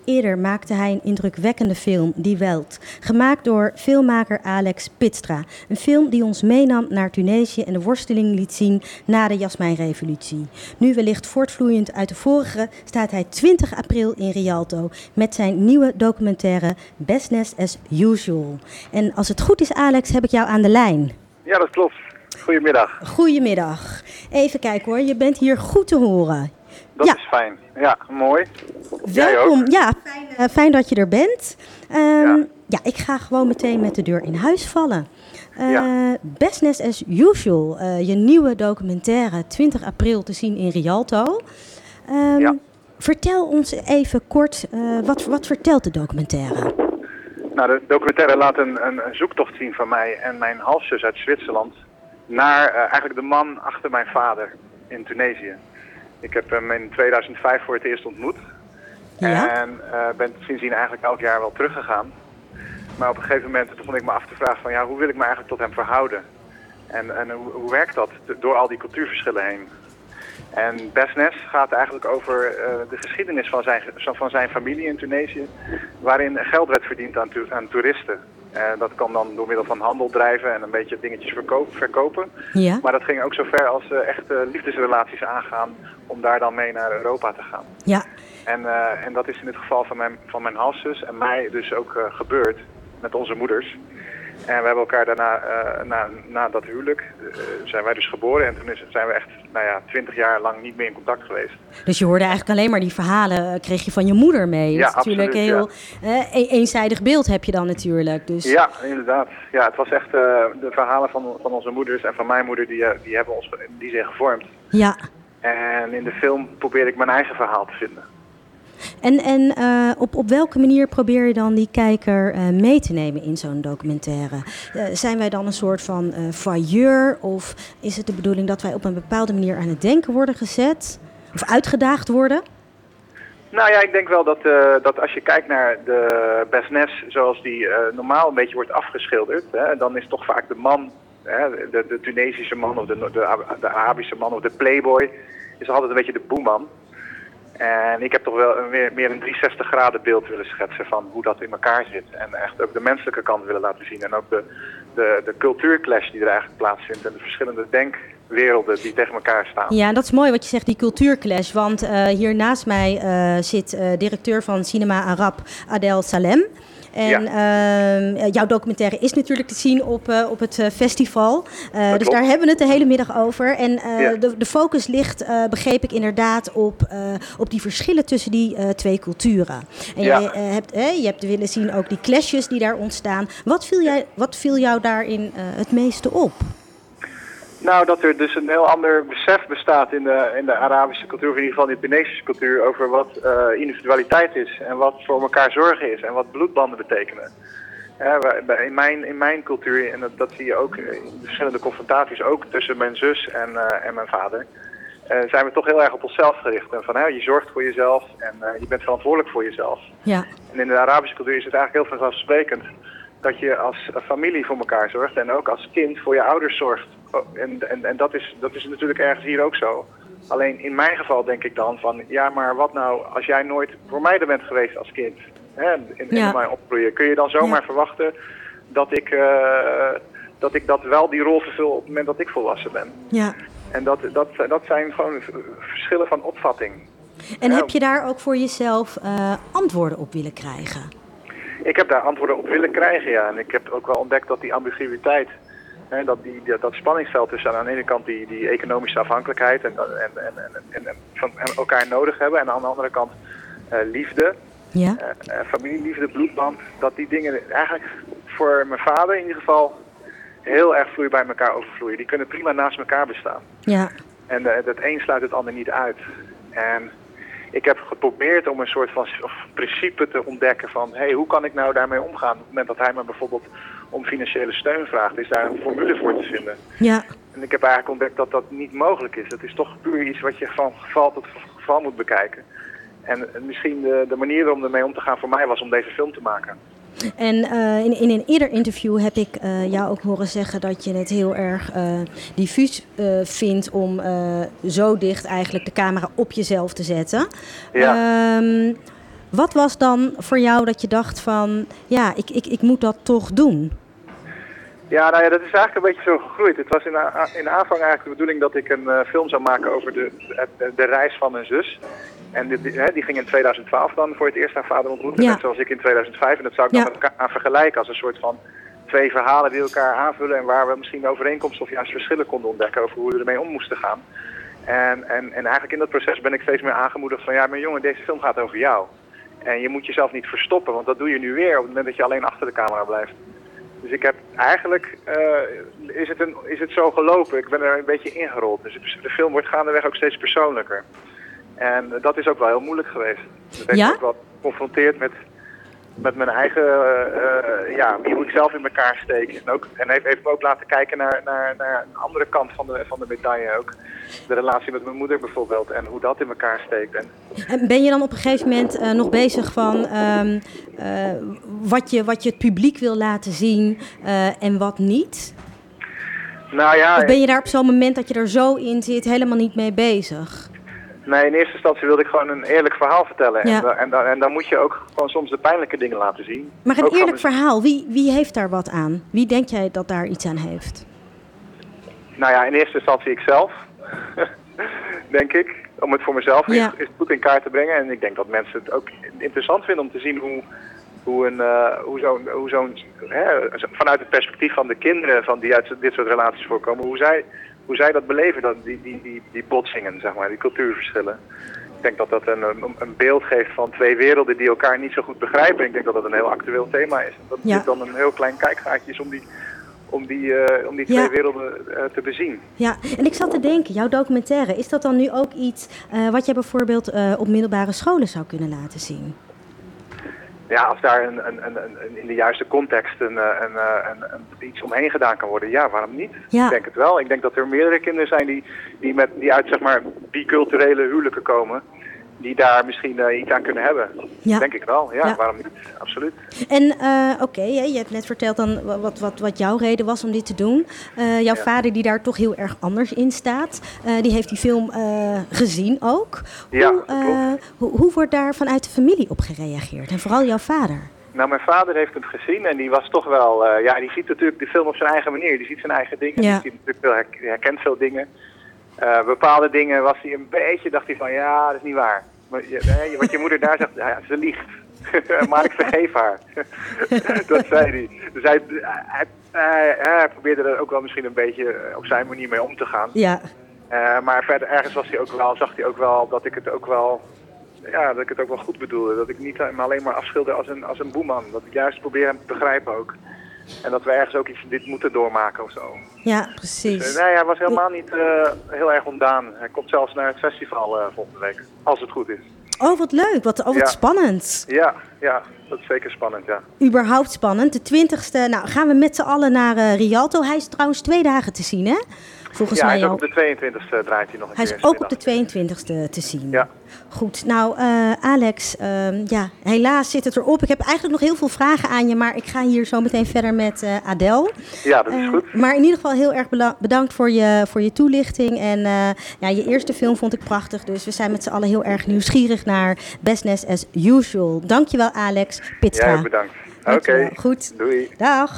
Eerder maakte hij een indrukwekkende film, Die Welt, gemaakt door filmmaker Alex Pitstra. Een film die ons meenam naar Tunesië en de worsteling liet zien na de Jasmijnrevolutie. Nu wellicht voortvloeiend uit de vorige staat hij 20 april in Rialto met zijn nieuwe documentaire Business as Usual. En als het goed is, Alex, heb ik jou aan de lijn. Ja, dat klopt. Goedemiddag. Goedemiddag. Even kijken hoor, je bent hier goed te horen. Dat is fijn. Ja, mooi. Welkom. Ja, fijn dat je er bent. Ja, ik ga gewoon meteen met de deur in huis vallen. Business as Usual, je nieuwe documentaire, 20 april te zien in Rialto. Vertel ons even kort, wat vertelt de documentaire? Nou, de documentaire laat een zoektocht zien van mij en mijn halfzus uit Zwitserland naar eigenlijk de man achter mijn vader in Tunesië. Ik heb hem in 2005 voor het eerst ontmoet. Ja? En ben sindsdien eigenlijk elk jaar wel teruggegaan. Maar op een gegeven moment begon ik me af te vragen van hoe wil ik me eigenlijk tot hem verhouden? En hoe werkt dat door al die cultuurverschillen heen? En Business gaat eigenlijk over de geschiedenis van zijn familie in Tunesië, waarin geld werd verdiend aan toeristen. Dat kan dan door middel van handel drijven en een beetje dingetjes verkopen. Ja. Maar dat ging ook zo ver als echt liefdesrelaties aangaan om daar dan mee naar Europa te gaan. Ja. En dat is in het geval van mijn halfzus en mij dus ook gebeurd met onze moeders. En we hebben elkaar daarna, na dat huwelijk, zijn wij dus geboren. En toen zijn we echt 20 jaar lang niet meer in contact geweest. Dus je hoorde eigenlijk alleen maar die verhalen, kreeg je van je moeder mee. Ja, dat is natuurlijk absoluut, heel eenzijdig beeld heb je dan natuurlijk. Dus... Ja, inderdaad. Ja, het was echt de verhalen van onze moeders en van mijn moeder, die hebben ons in die zin gevormd. Ja. En in de film probeer ik mijn eigen verhaal te vinden. En op welke manier probeer je dan die kijker mee te nemen in zo'n documentaire? Zijn wij dan een soort van voyeur? Of is het de bedoeling dat wij op een bepaalde manier aan het denken worden gezet? Of uitgedaagd worden? Nou ja, ik denk wel dat als je kijkt naar de Business zoals die normaal een beetje wordt afgeschilderd, dan is toch vaak de man, de Tunesische man of de Arabische man of de playboy, is altijd een beetje de boeman. En ik heb toch wel meer een 360 graden beeld willen schetsen van hoe dat in elkaar zit. En echt ook de menselijke kant willen laten zien. En ook de cultuurclash die er eigenlijk plaatsvindt. En de verschillende denkwerelden die tegen elkaar staan. Ja, dat is mooi wat je zegt, die cultuurclash. Want hier naast mij zit directeur van Cinema Arab, Adel Salem. En jouw documentaire is natuurlijk te zien op het festival. Dus daar hebben we het de hele middag over. En de focus ligt, begreep ik inderdaad, op die verschillen tussen die twee culturen. En je hebt willen zien ook die clashes die daar ontstaan. Wat viel jou daarin het meeste op? Nou, dat er dus een heel ander besef bestaat in de Arabische cultuur, of in ieder geval in de Tunesische cultuur, over wat individualiteit is en wat voor elkaar zorgen is en wat bloedbanden betekenen. In mijn cultuur, en dat zie je ook in de verschillende confrontaties, ook tussen mijn zus en mijn vader, zijn we toch heel erg op onszelf gericht. En van, je zorgt voor jezelf en je bent verantwoordelijk voor jezelf. Ja. En in de Arabische cultuur is het eigenlijk heel vanzelfsprekend dat je als familie voor elkaar zorgt en ook als kind voor je ouders zorgt. En dat is natuurlijk ergens hier ook zo. Alleen in mijn geval denk ik dan van, maar wat nou als jij nooit voor mij er bent geweest als kind, in mijn opgroeien, kun je dan zomaar verwachten dat ik dat wel die rol vervul op het moment dat ik volwassen ben. Ja. En dat zijn gewoon verschillen van opvatting. En heb je daar ook voor jezelf antwoorden op willen krijgen? Ik heb daar antwoorden op willen krijgen, ja. En ik heb ook wel ontdekt dat die ambiguïteit, dat spanningsveld tussen aan de ene kant die economische afhankelijkheid en van elkaar nodig hebben, en aan de andere kant liefde, familieliefde, bloedband, dat die dingen eigenlijk voor mijn vader in ieder geval heel erg vloeibaar bij elkaar overvloeien. Die kunnen prima naast elkaar bestaan. Ja. En het een sluit het ander niet uit. En ik heb geprobeerd om een soort van principe te ontdekken van, hoe kan ik nou daarmee omgaan? Op het moment dat hij me bijvoorbeeld om financiële steun vraagt, is daar een formule voor te vinden. Ja. En ik heb eigenlijk ontdekt dat dat niet mogelijk is. Het is toch puur iets wat je van geval tot geval moet bekijken. En misschien de manier om ermee om te gaan voor mij was om deze film te maken. En in een eerder interview heb ik jou ook horen zeggen dat je het heel erg diffuus vindt om zo dicht eigenlijk de camera op jezelf te zetten. Ja. Wat was dan voor jou dat je dacht van, ja, ik moet dat toch doen? Ja, nou ja, dat is eigenlijk een beetje zo gegroeid. Het was in de aanvang eigenlijk de bedoeling dat ik een film zou maken over de reis van mijn zus. En die ging in 2012 dan voor het eerst haar vader ontmoeten. Net zoals ik in 2005. En dat zou ik dan met elkaar aan vergelijken als een soort van 2 verhalen die elkaar aanvullen. En waar we misschien overeenkomsten of juist verschillen konden ontdekken over hoe we ermee om moesten gaan. En eigenlijk in dat proces ben ik steeds meer aangemoedigd van, ja, maar jongen, deze film gaat over jou. En je moet jezelf niet verstoppen, want dat doe je nu weer op het moment dat je alleen achter de camera blijft. Dus ik heb eigenlijk, is het zo gelopen, ik ben er een beetje ingerold. Dus de film wordt gaandeweg ook steeds persoonlijker. En dat is ook wel heel moeilijk geweest. Dat heeft me ook wel geconfronteerd met mijn eigen, hoe ik zelf in elkaar steek. En heeft me ook laten kijken naar een andere kant van de medaille ook. De relatie met mijn moeder bijvoorbeeld en hoe dat in elkaar steekt. En ben je dan op een gegeven moment nog bezig van wat je het publiek wil laten zien en wat niet? Nou ja, of ben je daar op zo'n moment dat je er zo in zit helemaal niet mee bezig? Nee, in eerste instantie wilde ik gewoon een eerlijk verhaal vertellen. Ja. En dan moet je ook gewoon soms de pijnlijke dingen laten zien. Maar een eerlijk verhaal, wie heeft daar wat aan? Wie denk jij dat daar iets aan heeft? Nou ja, in eerste instantie ikzelf. Denk ik. Om het voor mezelf goed in kaart te brengen. En ik denk dat mensen het ook interessant vinden om te zien hoe zo'n vanuit het perspectief van de kinderen die uit dit soort relaties voorkomen, hoe zij dat beleven, die botsingen, zeg maar, die cultuurverschillen. Ik denk dat dat een beeld geeft van 2 werelden die elkaar niet zo goed begrijpen. Ik denk dat dat een heel actueel thema is. Dat dit dan een heel klein kijkgaatje is om die 2 werelden te bezien. Ja, en ik zat te denken, jouw documentaire, is dat dan nu ook iets wat je bijvoorbeeld op middelbare scholen zou kunnen laten zien? Ja, als daar in de juiste context iets omheen gedaan kan worden, ja, waarom niet? Ja. Ik denk het wel. Ik denk dat er meerdere kinderen zijn die uit, zeg maar, biculturele huwelijken komen, die daar misschien iets aan kunnen hebben. Ja. Denk ik wel. Ja, waarom niet? Absoluut. En je hebt net verteld dan wat jouw reden was om dit te doen. Jouw vader die daar toch heel erg anders in staat, die heeft die film gezien ook. Hoe wordt daar vanuit de familie op gereageerd? En vooral jouw vader? Nou, mijn vader heeft het gezien en die was toch wel, die ziet natuurlijk de film op zijn eigen manier. Die ziet zijn eigen dingen, ja. Die herkent veel dingen. Bepaalde dingen dacht hij van, ja, dat is niet waar. Maar, wat je moeder daar zegt, ja, ze liegt. Maar ik vergeef haar. Dat zei hij. Dus hij probeerde er ook wel misschien een beetje op zijn manier mee om te gaan. Ja. Maar verder ergens zag hij ook wel dat ik het ook wel goed bedoelde. Dat ik niet alleen maar afschilder als een boeman. Dat ik juist probeer hem te begrijpen ook. En dat we ergens ook iets van dit moeten doormaken of zo. Ja, precies. Dus, hij was helemaal niet heel erg ontdaan. Hij komt zelfs naar het festival volgende week. Als het goed is. Oh, wat leuk. Wat spannend. Ja, dat is zeker spannend, ja. Überhaupt spannend. De 20e, gaan we met z'n allen naar Rialto. Hij is trouwens 2 dagen te zien, hè? Volgens mij hij is ook op de 22e draait hij nog een keer. Hij is ook op de 22e te zien. Ja. Goed, nou Alex, helaas zit het erop. Ik heb eigenlijk nog heel veel vragen aan je, maar ik ga hier zo meteen verder met Adel. Ja, dat is goed. Maar in ieder geval heel erg bedankt voor je toelichting. En je eerste film vond ik prachtig, dus we zijn met z'n allen heel erg nieuwsgierig naar Business as Usual. Dankjewel Alex Pitstra. Ja, bedankt. Oké. Goed. Doei. Dag.